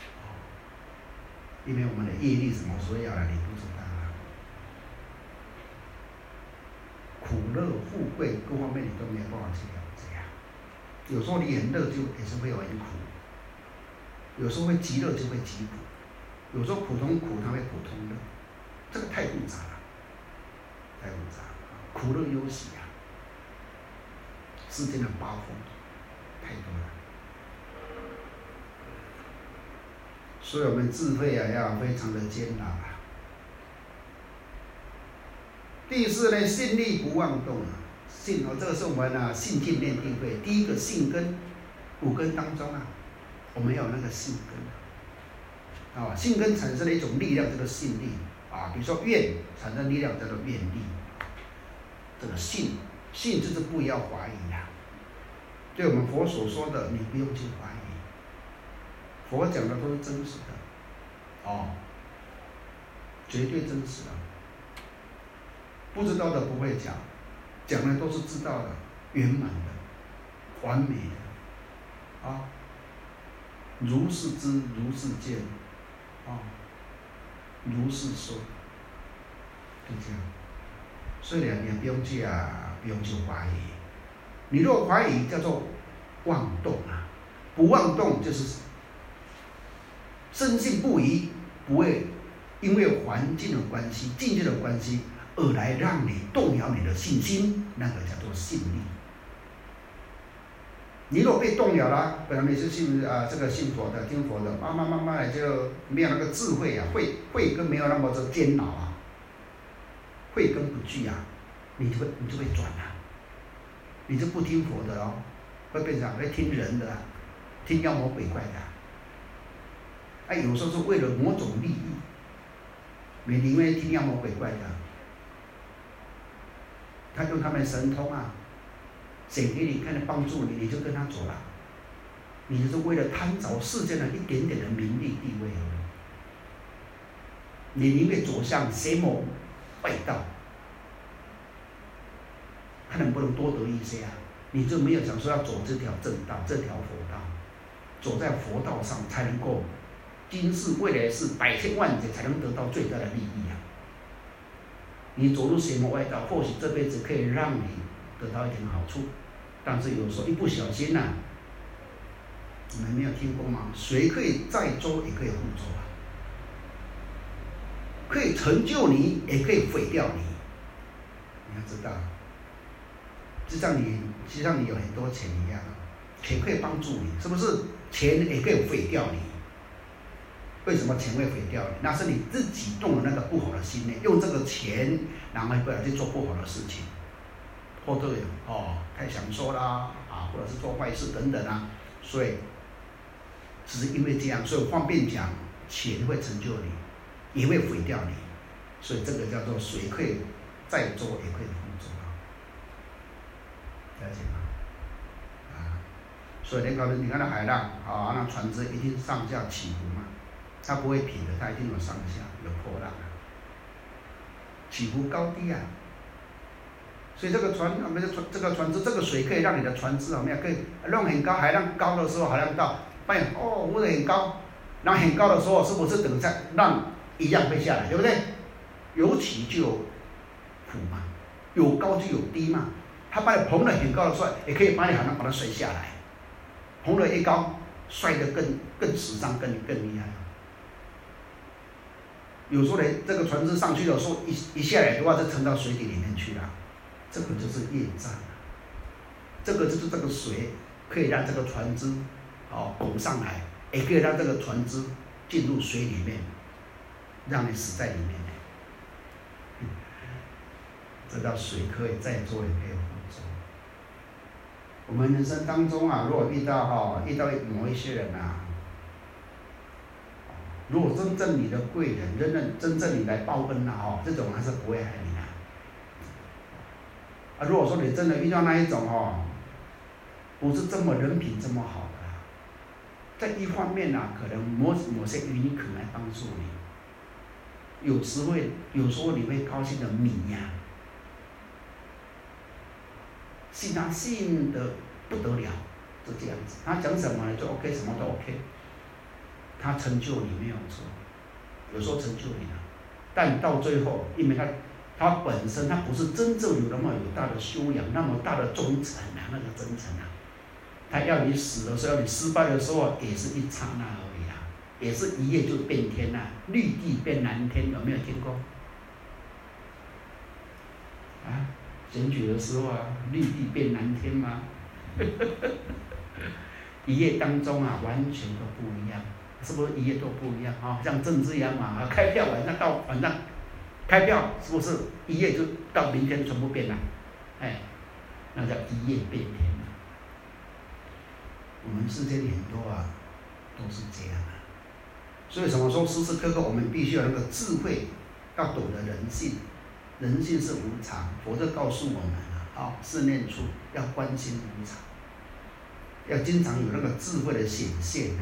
因为我们的业力什么时候要来，你不知道苦乐富贵各方面你都没有办法去了解有时候你很乐也是会很苦，有时候会极乐就会极苦，有时候普通苦它会普通乐，这个太复杂了，太复杂了，苦乐忧喜世间的八风太多了。所以我们智慧要非常的坚牢第四呢，信力不妄动信这个是我们信进念定慧第一个信根，五根当中我们有那个信根信根产生了一种力量，这个信力比如说愿产生力量叫做愿力，这个信就是不要怀疑对我们佛所说的，你不用去怀疑。佛讲的都是真实的，绝对真实的。不知道的不会讲，讲的都是知道的，圆满的，完美的，如是知，如是见，如是说，就这样。所以你不用去怀疑。你若怀疑，叫做妄动不妄动就是深信不疑，不会因为环境的关系、境界的关系而来让你动摇你的信心，那个叫做信力。你若被动摇了，本来你是信佛的、听佛的，慢慢就没有那个智慧慧根没有那么的煎熬慧根不具你就会转你就不听佛的会变成会听人的听妖魔鬼怪的有时候是为了某种利益，你宁愿听妖魔鬼怪的，他用他们神通谁给你看的帮助你，你就跟他走了，你就是为了贪着世间的一点点的名利地位而已，你宁愿走向邪魔外道，看能不能多得一些你就没有想说要走这条正道，这条佛道，走在佛道上才能够今世未来世百千万劫才能得到最大的利益你走入邪魔外道，或许这辈子可以让你得到一点好处， 但是有时候一不小心啊，你们没有听过吗？水可以载舟，也可以覆舟啊，可以成就你，也可以毁掉你。你要知道，就像你有很多钱一样，钱可以帮助你，是不是？钱也可以毁掉你。为什么钱会毁掉你？那是你自己动了那个不好的心念，用这个钱，然后不然去做不好的事情，或者太享受啦或者是做坏事等等啊。所以，只是因为这样，所以方便讲，钱会成就你，也会毁掉你。所以这个叫做水可以载舟，也可以覆舟啊，了解吗？所以你看那海浪那船只一定上下起伏嘛。它不会平的，它一定有上下，有波浪起伏高低啊。所以这个船这个船只，这个水可以让你的船只可以浪很高，海浪高的时候，海浪到，发现浮得很高，然后很高的时候，是不是等在浪一样会下来，对不对？有起就有伏嘛，有高就有低嘛。它把你捧得很高的时候，也可以把你好像把它摔下来，捧得一高，摔得更死伤，更厉害。有时候这个船只上去的时候，一下来的话，就沉到水底里面去了，这个就是业障。这个就是这个水可以让这个船只拱上来，也可以让这个船只进入水里面，让你死在里面。这叫水可以载舟，也可以覆舟。我们人生当中如果遇到某一些人如果真正你的贵人，真正你来报恩这种还是不会害你如果说你真的遇到那一种不是这么人品这么好的在一方面可能某些原因可能来帮助你，有时候你会高兴的迷信他信的不得了，就这样子。他讲什么就 OK， 什么都 OK。他成就你没有错，有时候成就你了，但到最后，因为他本身他不是真正有那么有大的修养，那么大的忠诚那个真诚他要你死的时候，要你失败的时候，也是一刹那而已也是一夜就变天绿地变蓝天，有没有听过？选举的时候绿地变蓝天吗？一夜当中完全都不一样。是不是一夜都不一样像政治一样嘛开票晚上到晚上开票，是不是一夜就到明天全部变了？那叫一夜变天我们世间很多都是这样所以什么说时时刻刻我们必须有那个智慧，要懂得人性。人性是无常，佛就告诉我们四念处要观心无常，要经常有那个智慧的显现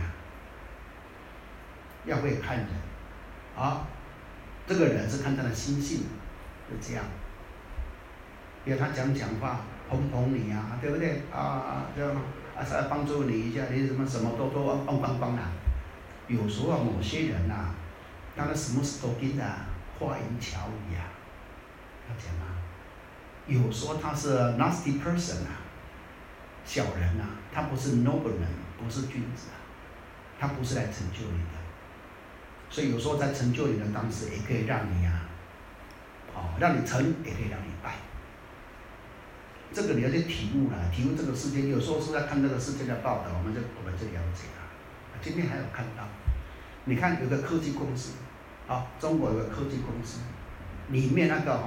要会看人这个人是看他的心性，就这样。比如他讲话捧你对不对这样帮助你一下，你什么都帮有时候某些人他什么事都跟花言巧语要讲有时候他是 nasty person 小人他不是 noble 人，不是君子他不是来成就你的。所以有时候在成就你的当时，也可以让你让你成，也可以让你败。这个你要去体悟这个世界。有时候是在看这个世界的报道，我们就了解今天还有看到，你看有个科技公司中国有个科技公司，里面那个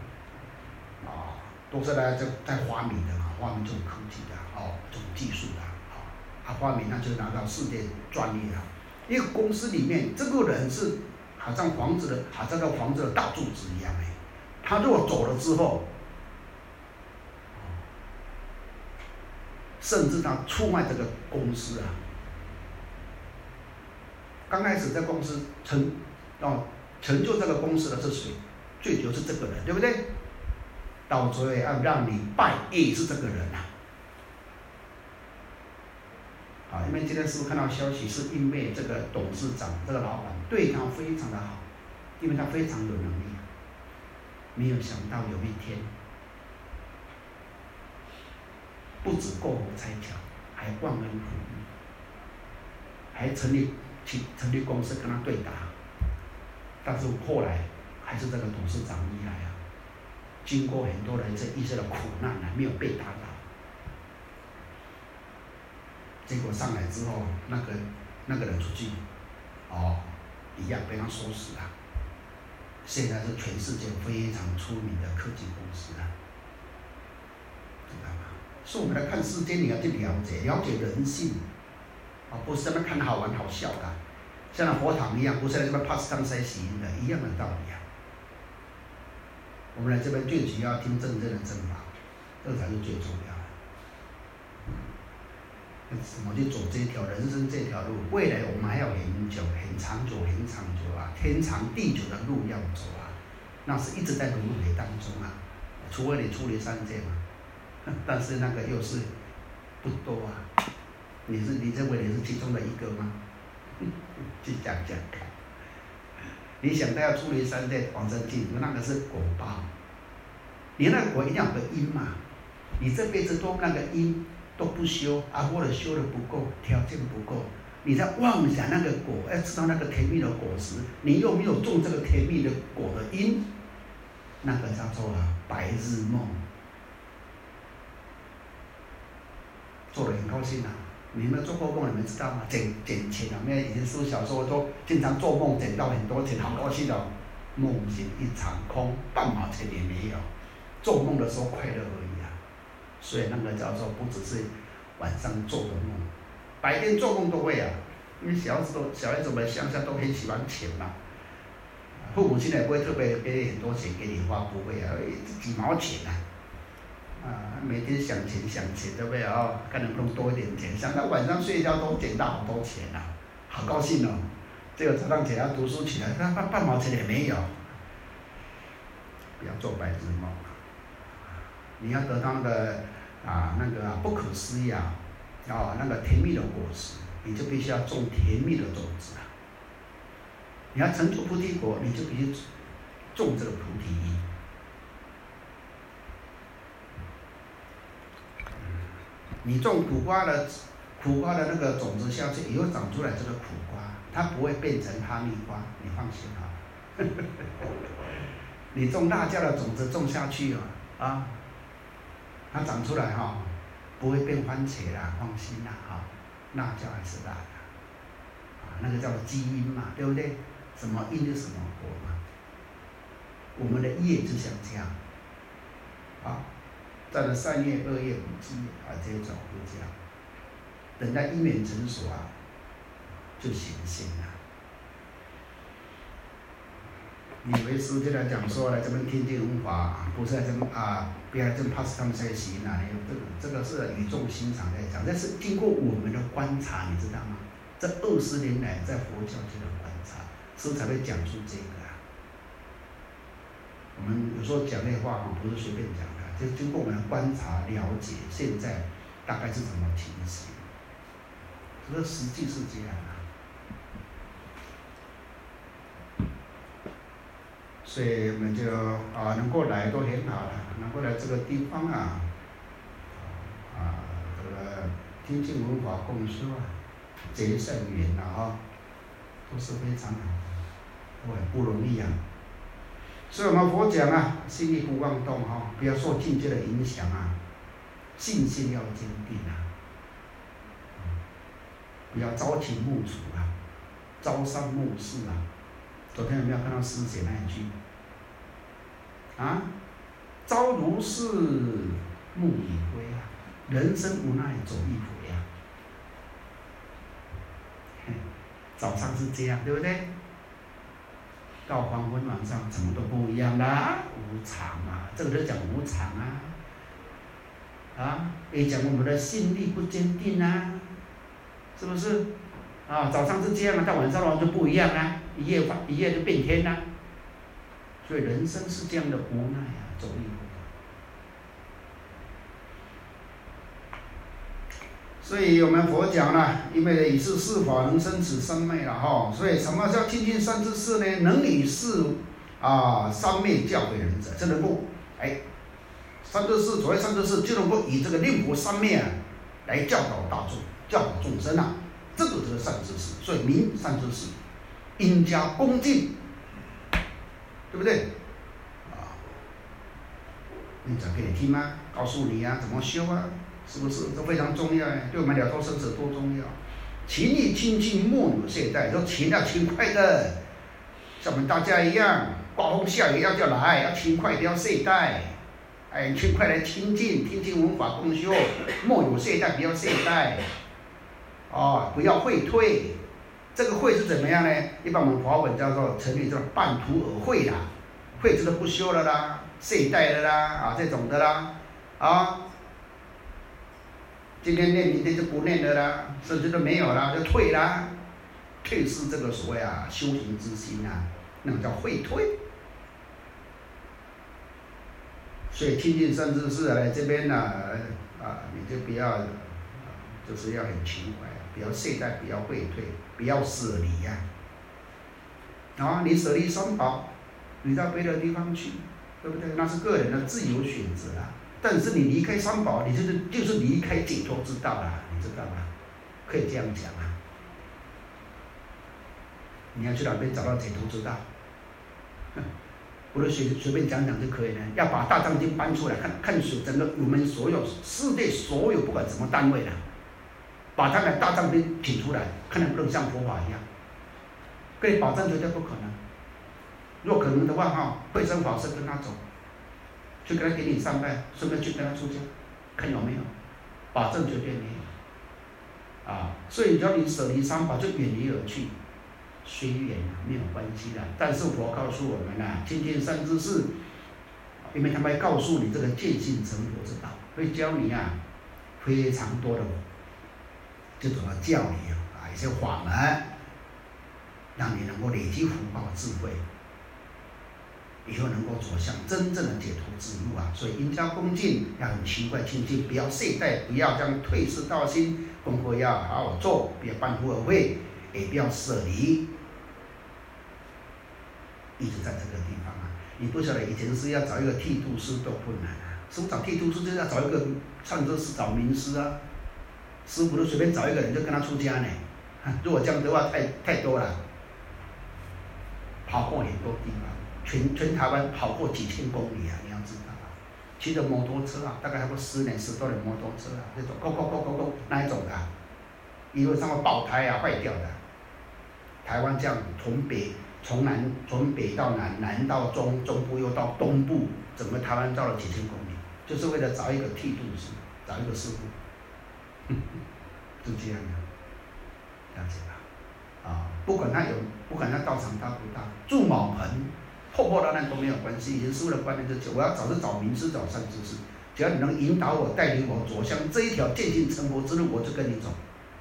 都是在发明的发明这种科技的这种技术的发明就拿到世界专利了。一个公司里面，这个人是好像房子的大柱子一样他如果走了之后，甚至他出卖这个公司刚开始在公司成就这个公司的是谁？最主要是这个人，对不对？到最后要让你败，也是这个人因为今天师父看到消息，是因为这个董事长这个老板对他非常的好，因为他非常有能力没有想到有一天不止过河拆桥，还忘恩负义，还成立公司跟他对打。但是后来还是这个董事长厉害啊，经过很多人这一生的苦难啊，没有被打倒。结果上来之后，那个人出去，一样被他收拾了。现在是全世界非常出名的科技公司啊，知道吗？所以我们来看世间，你要去了解人性，不是在那看好玩好笑的，像那佛堂一样，不是在这边帕斯汤塞洗的，一样的道理啊。我们来这边最主要听真正的正法，这才是最重要的。怎么去走这条人生这条路？未来我们还有很久、很长久啊，天长地久的路要走啊，那是一直在轮回当中啊。除非你出离三界嘛，但是那个又是不多啊。你认为你是其中的一个吗？去讲看。你想到要出离三界往生净土，那个是果报。你那个果一定要有个因嘛，你这辈子都那个因都不修啊，或者修的不够，条件不够，你在妄想那个果，要吃到那个甜蜜的果实，你又没有种这个甜蜜的果的因，那个叫做白日梦，做得很高兴啊。你们做过梦，你们知道吗？捡钱啊！我们以前书小说都经常做梦，捡到很多钱，好高兴哦。梦醒一场空，半毛钱也没有。做梦的时候快乐而已啊。所以那个叫做不只是晚上做的梦，白天做梦都会啊。因为小孩子们乡下都很喜欢钱嘛，父母亲也不会特别给你很多钱给你花，不会啊，几毛钱啊。每天想钱，对不对啊？看能不能多一点钱，想到晚上睡觉都捡到好多钱啊，好高兴哦！这个早上起来读书起来，半毛钱也没有。不要做白日梦，你要得到那个不可思议啊，那个甜蜜的果实，你就必须要种甜蜜的种子啊。你要成就菩提果，你就必须种这个菩提因。你种苦瓜的那个种子下去，以后长出来这个苦瓜，它不会变成哈密瓜，你放心好了。你种辣椒的种子种下去它长出来不会变番茄啦，放心啦辣椒还是辣的，那个叫基因嘛，对不对？什么因就什么果嘛。我们的业就像这样，占了3业、2业、5业这种就这样，等待因缘成熟就显现了。你以为师就来讲说来这边听经闻法，不是来这边不要来这边怕是他们在行这个是语重心长在讲，但是经过我们的观察，你知道吗？这20年来在佛教界的观察，师才会讲出这个我们有时候讲那话不是随便讲的。就经过我们的观察了解，现在大概是怎么情形？这实际是这样所以我们就能够来都很好了，能够来这个地方这个听经闻法共修结善缘都是非常好的，都很不容易所以我们佛讲心力不妄动不要受境界的影响信心要坚定不要朝秦暮楚朝三暮四昨天有没有看到师姐那一句朝如是，暮已归人生无奈走一回早上是这样，对不对？到黄昏晚上怎么都不一样啦，无常这个就讲无常也讲我们的心力不坚定是不是？早上是这样到晚上的话就不一样一夜就变天所以人生是这样的无奈走一回。所以我们佛讲因为以是四法能生此三昧所以什么叫清净三智士呢？能以是三昧教诲人者，这能够善知识，所谓善知识，就能够以这个念佛三昧来教导大众、教导众生啊，这个就是善知识。所以名善知识，应加恭敬，对不对？你讲给你听吗？告诉你怎么修啊？是不是？这非常重要对我们了脱生死多重要。勤力清净，莫有懈怠。说勤要勤快的，像我们大家一样，刮风下雨要来，要勤快，不要懈怠。勤快来亲近，听经闻法共修，莫有懈怠，不要懈怠。不要废退。这个废是怎么样呢？一般我们华文叫做成语叫半途而废啦，废就是不修了啦，懈怠了啦，这种的啦，今天念，明天就不念了啦，甚至都没有啦，就退啦。退是这个所谓修行之心那种叫废退。所以亲近善知识来这边你就不要，就是要很勤快，不要懈怠，不要废退，不要舍离你舍离三宝，你到别的地方去，对不对？那是个人的自由选择啦。但是你离开三宝，你就是离开解脱之道啦，你知道吗？可以这样讲你要去哪边找到解脱之道？不是随便讲讲就可以了，要把《大藏经》搬出来看整个我们所有世界所有不管什么单位把他的《大藏经》请出来，看能不能像佛法一样。可以保证绝对不可能。若可能的话慧生法师跟他走，去跟他给你上拜，顺便去跟他出家，看有没有？保证绝对没有。所以只要你舍离三宝，就远离而去。虽远没有关系的，但是佛告诉我们亲近善知识，因为他们会告诉你这个见性成佛之道，会教你非常多的这种教理一些法门，让你能够累积福报智慧，以后能够走向真正的解脱之路所以应加恭敬，要很勤快清净，不要懈怠，不要将退失道心，功课要好好做，不要半途而废，也不要舍离。一直在这个地方你不晓得以前是要找一个剃度师多困难师傅找剃度师就是要找一个善知识，找名师师傅都随便找一个人就跟他出家呢。如果这样的话太多了，跑过很多地方，全台湾跑过几千公里你要知道骑着摩托车大概差不多10多年摩托车这种go那一种的一路上会爆胎坏掉的。台湾这样从北到南，南到中部又到东部，整个台湾绕了几千公里，就是为了找一个剃度师，找一个师傅，就这样的，了解吧？不管他道场大不大，住茅棚、破烂都没有关系。以前师傅的观念就是，我要找名师，找善知识，只要你能引导我、带领我走向这一条渐进成佛之路，我就跟你走。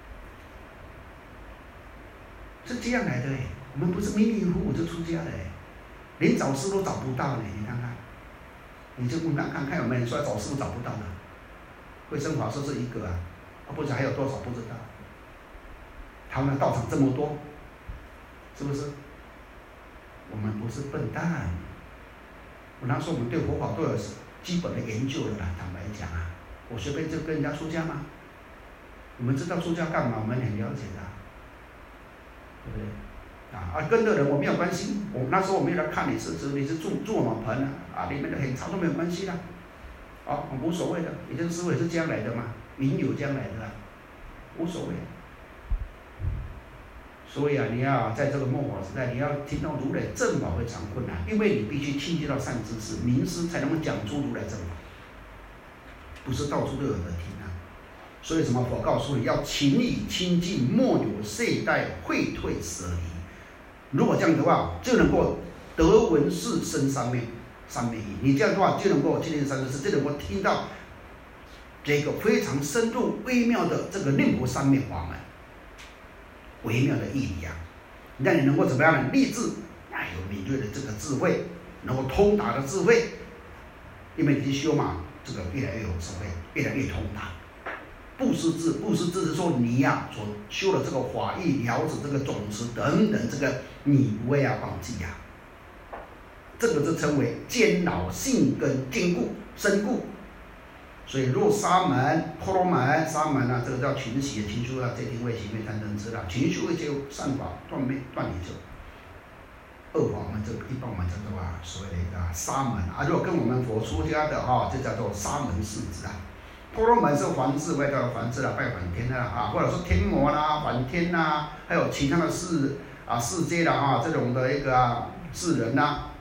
是这样来的我们不是迷迷糊糊就出家了连找师都找不到你看看，你就问看有没有人说找师找不到的？慧生法师是一个不知还有多少不知道。他们的道场这么多，是不是？我们不是笨蛋。我那时候我们对佛法都有基本的研究了坦白讲我随便就跟人家出家吗？我们知道出家干嘛，我们很了解的对不对？跟着人我没有关系，那时候我没有来看你是住茅棚里面的很长都没有关系的，无所谓的。以前师父也是这样来的嘛，名友这样来的无所谓。所以你要在这个末法时代，你要听到如来正法非常困难，因为你必须亲近到善知识、名师，才能够讲出如来正法，不是到处都有的听所以什么佛告诉你要勤力清净，莫有懈怠废退舍离。如果这样的话，就能够得闻是生三昧意。你这样的话就能够亲近善知识，就能够听到这个非常深入微妙的这个念佛三昧法门，微妙的义理让你能够怎么样呢？立志有敏锐的这个智慧，能够通达的智慧，因为你修嘛，这个越来越有智慧，越来越通达。布施智是说你所修的这个法义、了知这个种子等等，这个你不会忘记这个就称为坚牢性根坚固深固。所以入沙门、婆罗门、沙门啊，这个叫群习群修啊，这定位行灭贪嗔痴啦。群修就善法断灭断离者，恶法我们这一般我们叫做所谓的一个沙门啊。如果跟我们佛出家的就叫做沙门世子啊。婆罗门是梵志，外道梵志啦，拜梵天啦或者说天魔啦、梵天啦，还有其他的世界啦这种的一个世人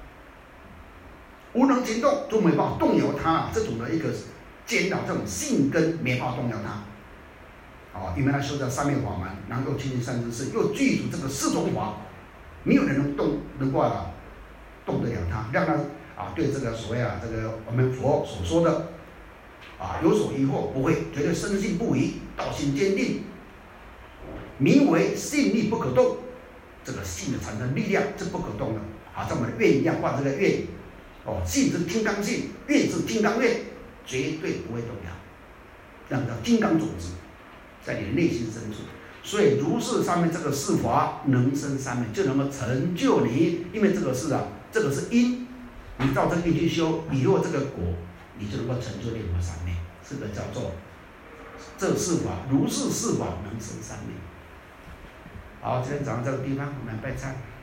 无能行动，就没办法动摇他这种的一个坚牢，这种性根没办法动摇他。因为他修的三昧法门，能够亲近善知识，又具足这个四种法，没有人能够动得了他，让他对这个所谓这个我们佛所说的有所疑惑，不会，绝对深信不疑，道心坚定，名为信力不可动。这个信的产生力量是不可动的，像我们的愿一样，画这个愿，信是金刚信，愿是金刚愿，绝对不会动摇，那叫金刚种子在你的内心深处。所以如是上面这个四法能生三昧，就能够成就你，因为这个是这个是因，你照这个因去修，以后这个果，你就能够成就念佛三昧。这个叫做这四法，如是四法能生三昧。好，今天早上这个地方我们拜忏。